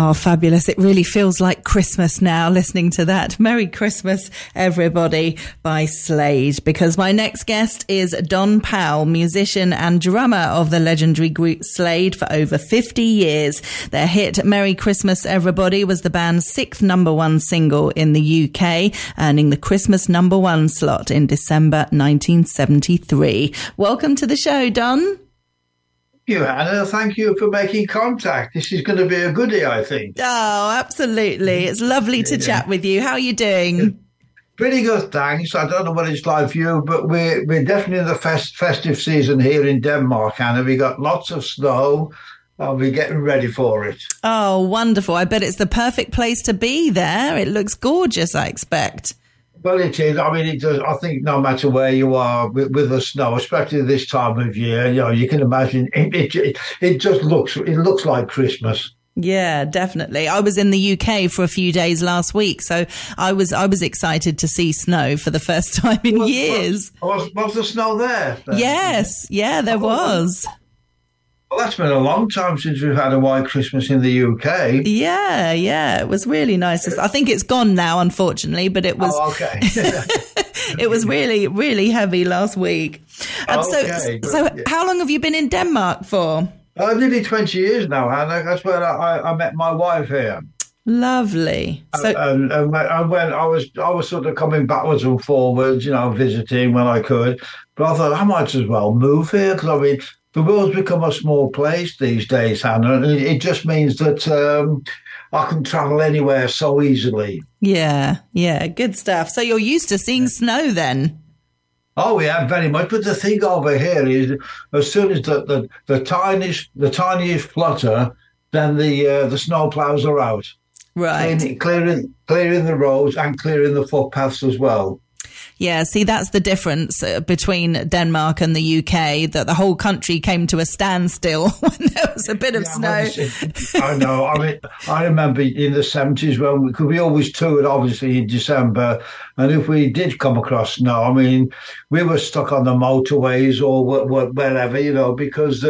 Oh, fabulous. It really feels like Christmas now listening to that. Merry Christmas, everybody, by Slade, because my next guest is Don Powell, musician and drummer of the legendary group Slade for over 50 years. Their hit Merry Christmas, Everybody was the band's sixth number one single in the UK, earning the Christmas number one slot in December 1973. Welcome to the show, Don. You, Hannah. Thank you for making contact. This is going to be a goodie, I think. Oh, absolutely. It's lovely to chat with you. How are you doing? Pretty good, thanks. I don't know what it's like for you, but we're definitely in the festive season here in Denmark, Hannah. We got lots of snow. I'll be getting ready for it. Oh, wonderful. I bet it's the perfect place to be there. It looks gorgeous, I expect. Well, it is. I mean, it does. I think no matter where you are with the snow, especially this time of year, you can imagine it just looks like Christmas. Yeah, definitely. I was in the UK for a few days last week, so I was excited to see snow for the first time in years. Was the snow there? Yes, yeah, there was. Well, that's been a long time since we've had a white Christmas in the UK. Yeah. It was really nice. I think it's gone now, unfortunately, but it was. Oh, okay. It was really, really heavy last week. So how long have you been in Denmark for? Nearly 20 years now, Hannah. That's where I met my wife here. Lovely. So, and when I was sort of coming backwards and forwards, visiting when I could, but I thought I might as well move here because I mean. The world's become a small place these days, Hannah, and it just means that I can travel anywhere so easily. Yeah, good stuff. So you're used to seeing snow then? Oh, yeah, very much. But the thing over here is, as soon as the tiniest flutter, then the snow plows are out, right? Clearing the roads and clearing the footpaths as well. Yeah, see, that's the difference between Denmark and the UK, that the whole country came to a standstill when there was a bit of snow. I know. I mean, I remember in the 70s because we always toured, obviously, in December. And if we did come across snow, I mean, we were stuck on the motorways or wherever, because,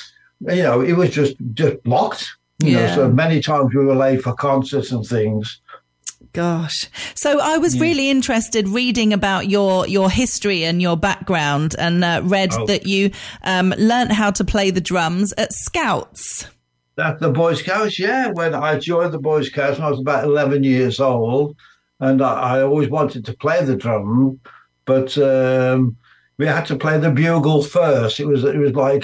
it was just blocked. So many times we were late for concerts and things. Gosh. So I was really interested reading about your history and your background and read that you learnt how to play the drums at Scouts. At the Boy Scouts, yeah. When I joined the Boy Scouts when I was about 11 years old, and I always wanted to play the drum, but we had to play the bugle first. It was like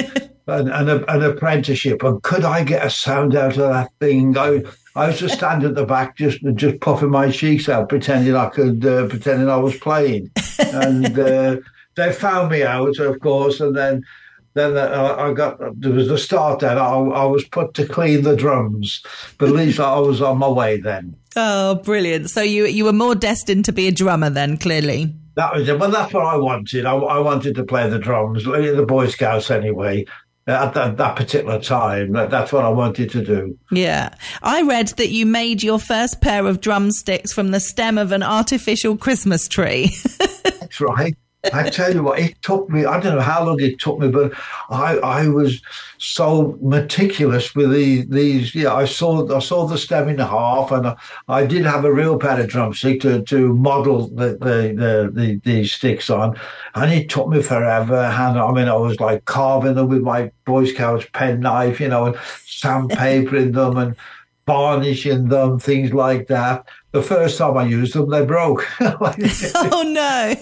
an apprenticeship. And could I get a sound out of that thing? I used to stand at the back just puffing my cheeks out, pretending I was playing. And they found me out, of course, and then there was the start then. I was put to clean the drums, but at least I was on my way then. Oh, brilliant. So you were more destined to be a drummer then, clearly. That was it. Well, that's what I wanted. I wanted to play the drums, the Boy Scouts anyway. At that particular time, that's what I wanted to do. Yeah. I read that you made your first pair of drumsticks from the stem of an artificial Christmas tree. That's right. I tell you what, it took me, I don't know how long it took me, but I was so meticulous with these. Yeah, I saw the stem in half, and I did have a real pair of drumsticks to model these sticks on, and it took me forever. And I mean, I was like carving them with my Boy Scouts penknife, and sandpapering them and varnishing them, things like that. The first time I used them, they broke. Oh no!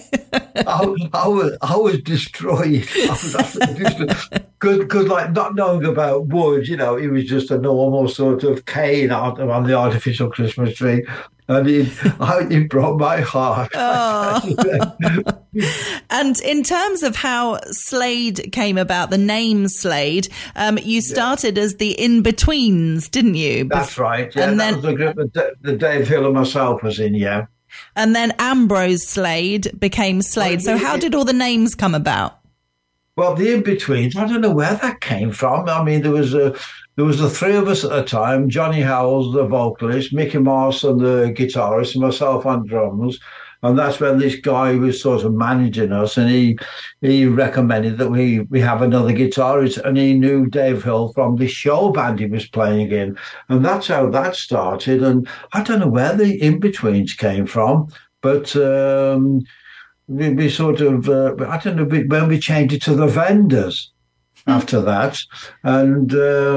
I was destroyed. Because like not knowing about wood, it was just a normal sort of cane on the artificial Christmas tree. And it broke my heart. Oh. And in terms of how Slade came about, the name Slade, you started as the In-Betweens, didn't you? That's right. Yeah, and that was the group that Dave Hill and myself was in, yeah. And then Ambrose Slade became Slade. So how did all the names come about? Well, the In-Betweens, I don't know where that came from. I mean, there was the three of us at the time: Johnny Howells, the vocalist, Mickey Morrison, the guitarist, and myself on drums. And that's when this guy was sort of managing us, and he recommended that we have another guitarist, and he knew Dave Hill from the show band he was playing in. And that's how that started. And I don't know where the in-betweens came from, but we sort of, I don't know, when we changed it to the Vendors after that. And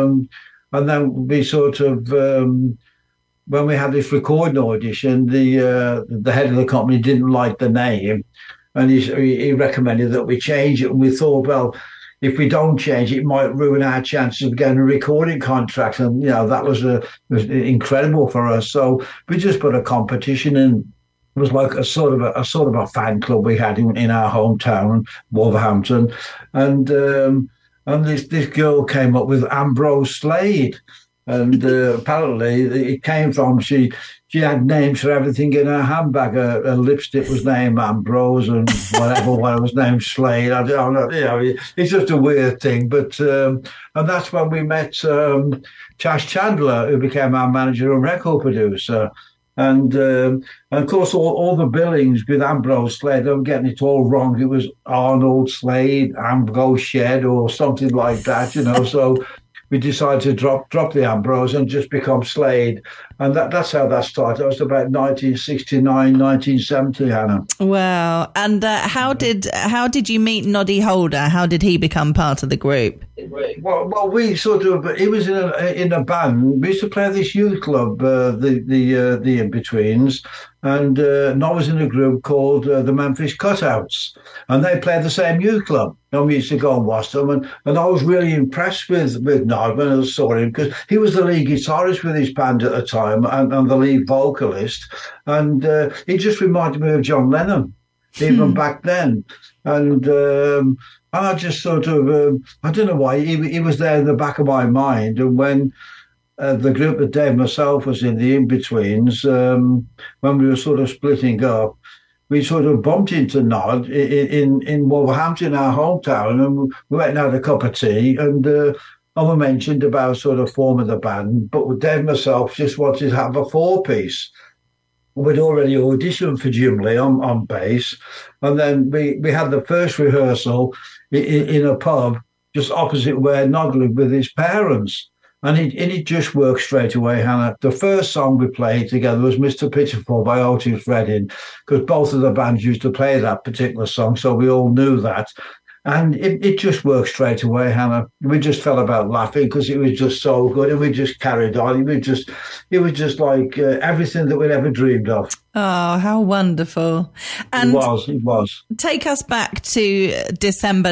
then we sort of, when we had this recording audition, the head of the company didn't like the name, and he recommended that we change it. And we thought, well, if we don't change it, it might ruin our chances of getting a recording contract. And that was incredible for us. So we just put a competition in. It was like a sort of a fan club we had in our hometown, Wolverhampton, and this girl came up with Ambrose Slade. And apparently it came from, she had names for everything in her handbag. Her lipstick was named Ambrose, and whatever one was named Slade. I don't know, it's just a weird thing. But and that's when we met Chas Chandler, who became our manager and record producer. And of course, all the billings with Ambrose Slade, they were getting it all wrong. It was Arnold Slade, Ambrose Shed, or something like that, So we decided to drop the Ambrose and just become Slade. And that's how that started. That was about 1969, 1970, Hannah. Wow. And how did you meet Noddy Holder? How did he become part of the group? Well, we sort of, he was in a band. We used to play at this youth club, the In-Betweens, and I was in a group called the Memphis Cutouts, and they played the same youth club. And we used to go and watch them, and I was really impressed with Nod when I saw him, because he was the lead guitarist with his band at the time, and the lead vocalist, and he just reminded me of John Lennon, even back then. And I just sort of, I don't know why, he was there in the back of my mind. And when the group that Dave myself was in, the In-Betweens, when we were sort of splitting up, we sort of bumped into Nod in Wolverhampton, our hometown, and we went and had a cup of tea, and we mentioned about sort of forming the band, but with Dave and myself just wanted to have a four-piece. We'd already auditioned for Jim Lee on bass, and then we had the first rehearsal in a pub just opposite where Nod lived with his parents. And it just worked straight away, Hannah. The first song we played together was Mr. Pitiful by Otis Redding, because both of the bands used to play that particular song, so we all knew that. And it just worked straight away, Hannah. We just fell about laughing because it was just so good, and we just carried on. It was just like everything that we'd ever dreamed of. Oh, how wonderful. And it was. Take us back to December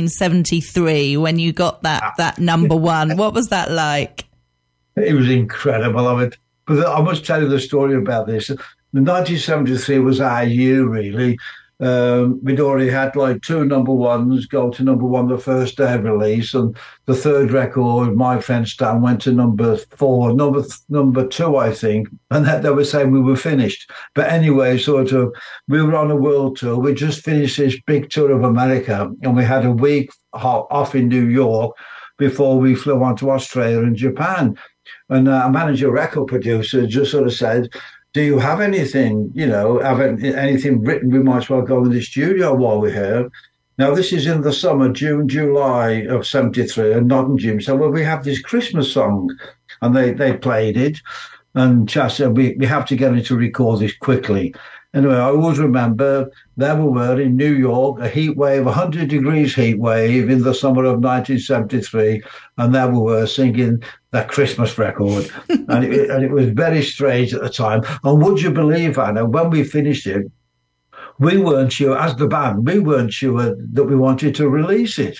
1973 when you got that number one. What was that like? It was incredible. But I must tell you the story about this. The 1973 was our year, really. We'd already had like two number ones go to number one the first day of release, and the third record, My Friend Stan, went to number four, number two, I think, and that they were saying we were finished. But anyway, sort of, we were on a world tour. We just finished this big tour of America, and we had a week off in New York before we flew on to Australia and Japan. And our manager, record producer, just sort of said, do you have anything, anything written? We might as well go in the studio while we're here. Now, this is in the summer, June, July of 73, and Nod and Jim said, well, we have this Christmas song. And they played it. And Chas said, we have to get it to record this quickly. Anyway, I always remember there we were in New York, a heat wave, 100 degrees heat wave in the summer of 1973, and there we were singing that Christmas record. and it was very strange at the time. And would you believe, Anna, when we finished it, we weren't sure, as the band, we weren't sure that we wanted to release it.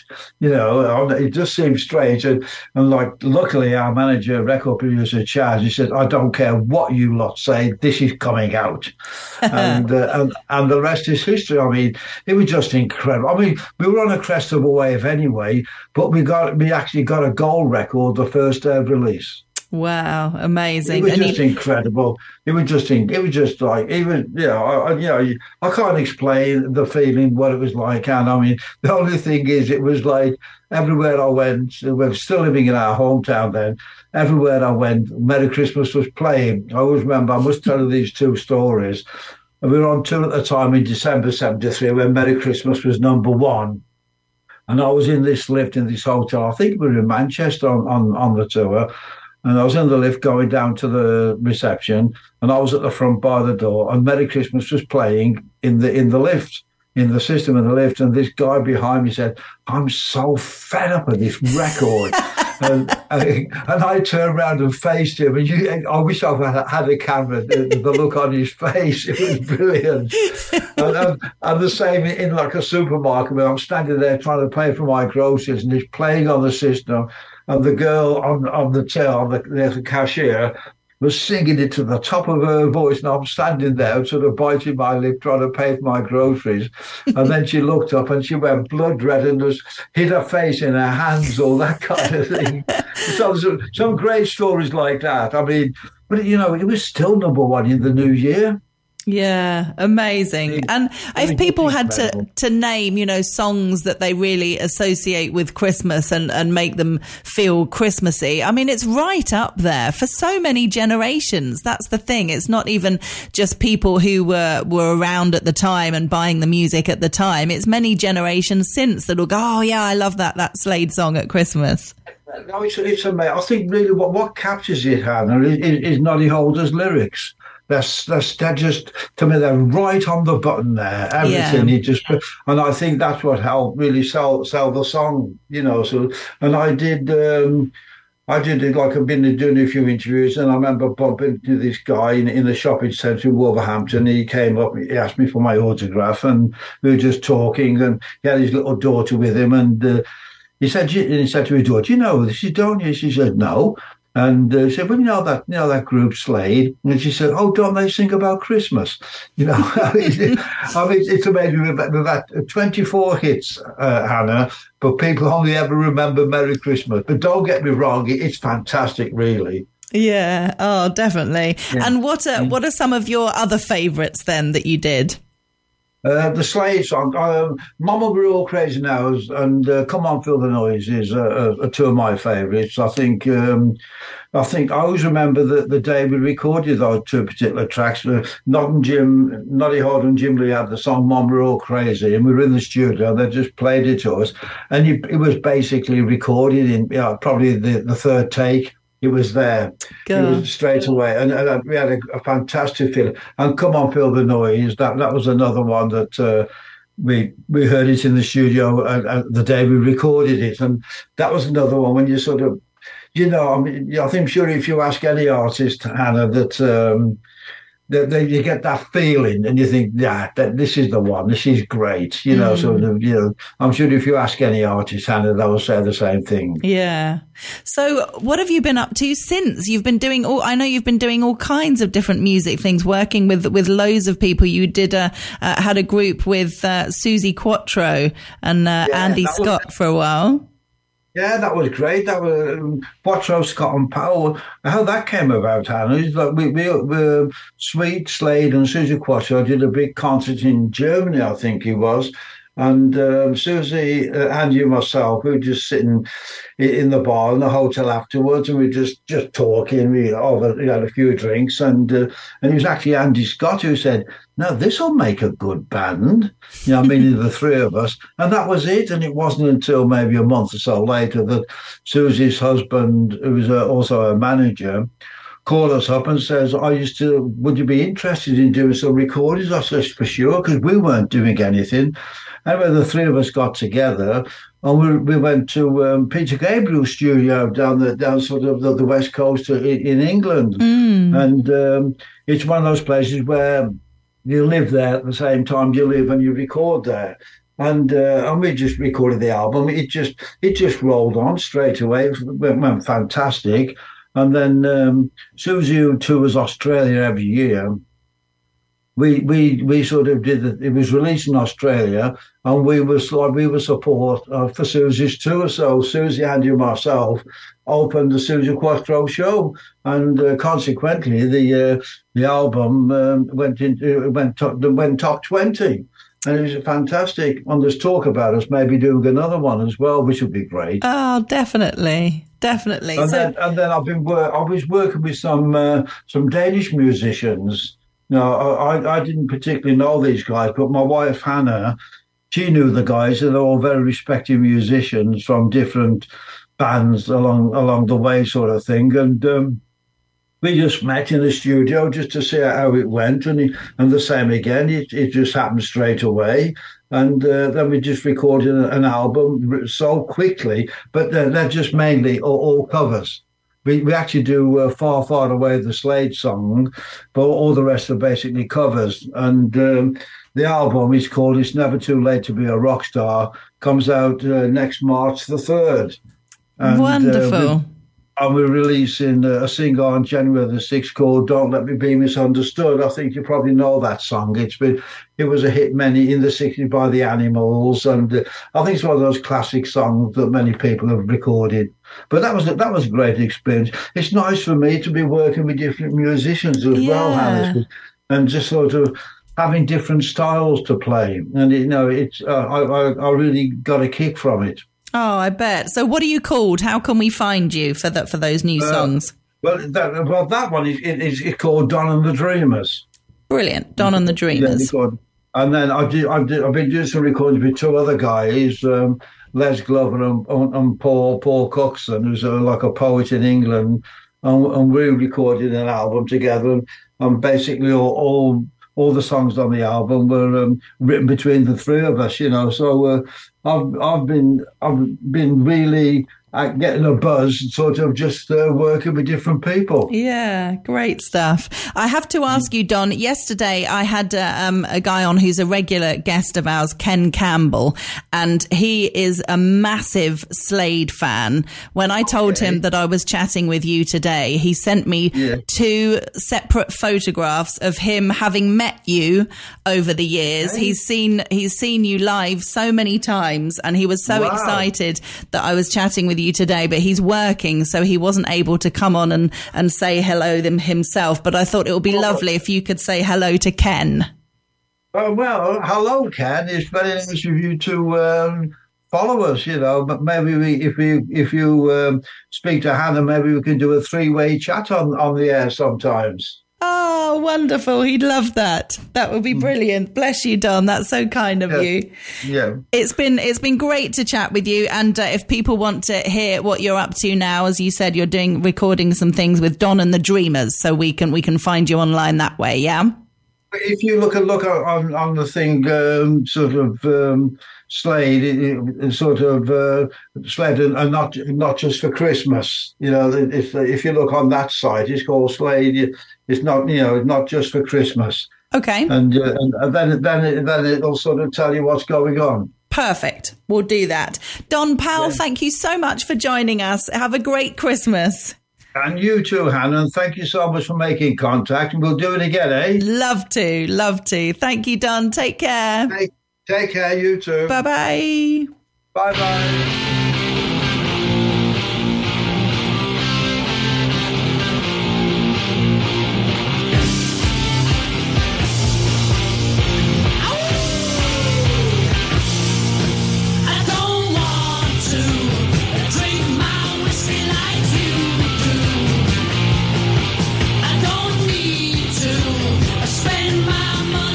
It just seemed strange. And like, luckily, our manager, record producer, Chas, he said, I don't care what you lot say, this is coming out. and the rest is history. I mean, it was just incredible. I mean, we were on a crest of a wave anyway, but we actually got a gold record the first day of release. Wow, amazing! It was just incredible. It was just like, I can't explain the feeling, what it was like. And I mean, the only thing is, it was like everywhere I went. We were still living in our hometown then. Everywhere I went, Merry Christmas was playing. I always remember. I must tell you these two stories. And we were on tour at the time in December 73 when Merry Christmas was #1. And I was in this lift in this hotel. I think we were in Manchester on the tour. And I was in the lift going down to the reception, and I was at the front by the door, and Merry Christmas was playing in the lift, in the system in the lift. And this guy behind me said, "I'm so fed up with this record." and I turned around and faced him, and I wish I had a camera, the look on his face. It was brilliant. and the same in like a supermarket where I'm standing there trying to pay for my groceries, and he's playing on the system. And the girl on the till, the cashier, was singing it to the top of her voice, and I'm standing there sort of biting my lip trying to pay for my groceries. And then she looked up and she went blood red and hid her face in her hands, all that kind of thing. So some great stories like that. I mean, but it was still #1 in the new year. Yeah, amazing. And if people had to name, songs that they really associate with Christmas and make them feel Christmassy, I mean, it's right up there for so many generations. That's the thing. It's not even just people who were around at the time and buying the music at the time. It's many generations since that'll go, "Oh yeah, I love that Slade song at Christmas." No, it's amazing. I think really what captures it, Hannah, is Noddy Holder's lyrics. They're just, to me, they're right on the button there. Everything and I think that's what helped really sell the song, So, and I did it like I've been doing a few interviews, and I remember bumping into this guy in the shopping centre in Wolverhampton. He came up, he asked me for my autograph, and we were just talking, and he had his little daughter with him, and he said to his daughter, "You know this, don't you?" She said, "No." And he said, "Well, you know that group Slade?" And she said, "Oh, don't they sing about Christmas?" I mean, it's amazing. We've had 24 hits, Hannah, but people only ever remember Merry Christmas. But don't get me wrong, it's fantastic, really. Yeah, oh, definitely. Yeah. And what are some of your other favourites then that you did? The Slade song, Mama We're All Crazy Now, and Come On Feel the Noise is two of my favourites. I think I always remember the day we recorded those two particular tracks. Noddy Holder and Jim Lee had the song Mama We're All Crazy, and we were in the studio, and they just played it to us. And it was basically recorded in probably the third take. It was there. It was straight away. And we had a fantastic feeling. And Come On Feel the Noise, that was another one that we heard it in the studio the day we recorded it. And that was another one when you sort of, I mean, I think sure if you ask any artist, Hannah, that you get that feeling and you think, that this is the one, this is great, So, I'm sure if you ask any artist, Hannah, they will say the same thing. Yeah. So what have you been up to since? You've been doing I know you've been doing all kinds of different music things, working with loads of people. You did had a group with Suzi Quatro and Andy Scott for a while. Yeah, that was great. That was Quatro, Scott and Powell. How that came about, Hannah, is like we Sweet, Slade and Suzi Quatro did a big concert in Germany, I think it was. And Suzi and you, myself, we were just sitting in the bar in the hotel afterwards, and we were just talking. We had a few drinks, and it was actually Andy Scott who said, "Now this will make a good band." Meaning the three of us, and that was it. And it wasn't until maybe a month or so later that Suzi's husband, who was also a manager, called us up and says, "Would you be interested in doing some recordings?" I said, "For sure," because we weren't doing anything. Anyway, the three of us got together, and we went to Peter Gabriel's studio down sort of the west coast in England, and it's one of those places where you live there at the same time you live and you record there. And we just recorded the album. It just rolled on straight away. It went fantastic. And then Suzi, who tours Australia every year, we sort of did it. It was released in Australia, and we were support for Suzi's tour. So Suzi, Andy, and myself opened the Suzi Quatro show, and consequently, the album went top 20. And it was fantastic. And there's talk about us maybe doing another one as well, which would be great. Oh, definitely. And then I was working with some Danish musicians. No, I didn't particularly know these guys, but my wife Hannah, she knew the guys, and they're all very respected musicians from different bands along the way, sort of thing. And we just met in the studio just to see how it went, and the same again. It just happened straight away, and then we just recorded an album so quickly. But they're just mainly all covers. We actually do Far, Far Away, the Slade song, but all the rest are basically covers. And the album is called It's Never Too Late to Be a Rock Star, comes out next March the 3rd. And, wonderful. And we're releasing a single on January the 6th called Don't Let Me Be Misunderstood. I think you probably know that song. It was a hit many in the 60s by the Animals, and I think it's one of those classic songs that many people have recorded. But that was a great experience. It's nice for me to be working with different musicians as well, Hannah, and just sort of having different styles to play. And it's I really got a kick from it. Oh, I bet. So what are you called? How can we find you for those new songs? That one is called Don and the Dreamers. Brilliant. Don and the Dreamers. Yeah, and then I've been doing some recordings with two other guys, Les Glover and Paul Coxon, who's like a poet in England. And we recorded an album together. And basically all the songs on the album were written between the three of us, So I've been really getting a buzz, sort of just working with different people. Yeah, great stuff. I have to ask you, Don, yesterday I had a guy on who's a regular guest of ours, Ken Campbell, and he is a massive Slade fan. When I told him that I was chatting with you today, he sent me two separate photographs of him having met you over the years. He's seen you live so many times, and he was so excited that I was chatting with you today, but he's working, so he wasn't able to come on and say hello himself. But I thought it would be lovely if you could say hello to Ken. Well, hello, Ken. It's very nice of you to follow us. But maybe if you speak to Hannah, maybe we can do a 3-way chat on the air sometimes. Oh, wonderful. He'd love that. That would be brilliant. Bless you, Don. That's so kind of you. Yeah. It's been great to chat with you. And if people want to hear what you're up to now, as you said, you're recording some things with Don and the Dreamers, so we can find you online that way. Yeah. If you look on the thing, sort of Slade, it's sort of Slade, and not just for Christmas. If you look on that site, it's called Slade. It's not just for Christmas. Okay. And then it'll sort of tell you what's going on. Perfect. We'll do that. Don Powell, thank you so much for joining us. Have a great Christmas. And you too, Hannah. And thank you so much for making contact. And we'll do it again, eh? Love to. Thank you, Don. Take care. Take care, you too. Bye-bye. Bye-bye.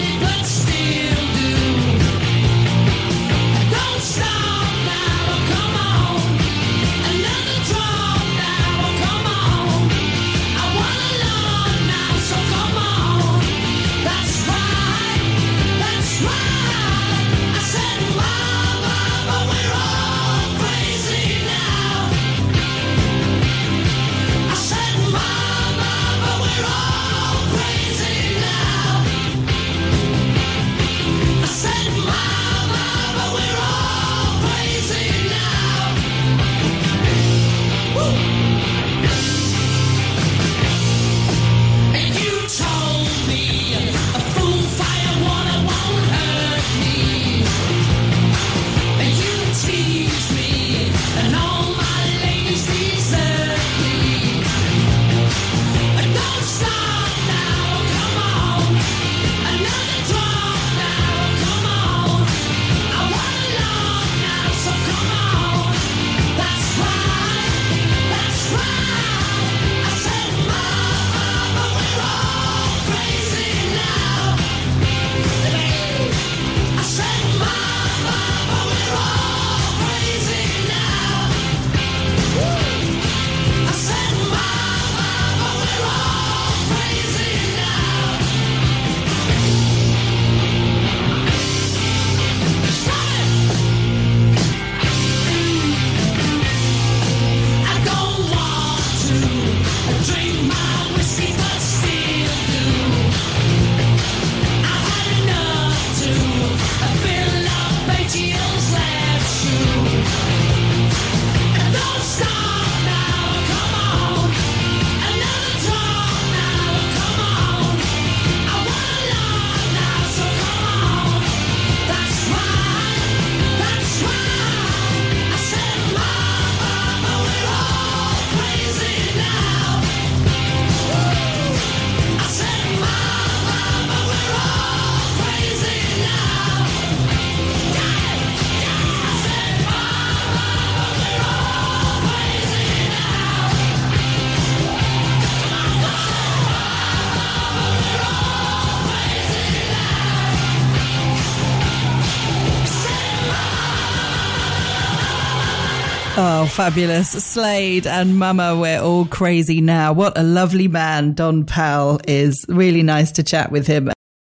Don't stop now, come Oh, fabulous. Slade and Mama, We're All Crazy Now. What a lovely man Don Powell is. Really nice to chat with him.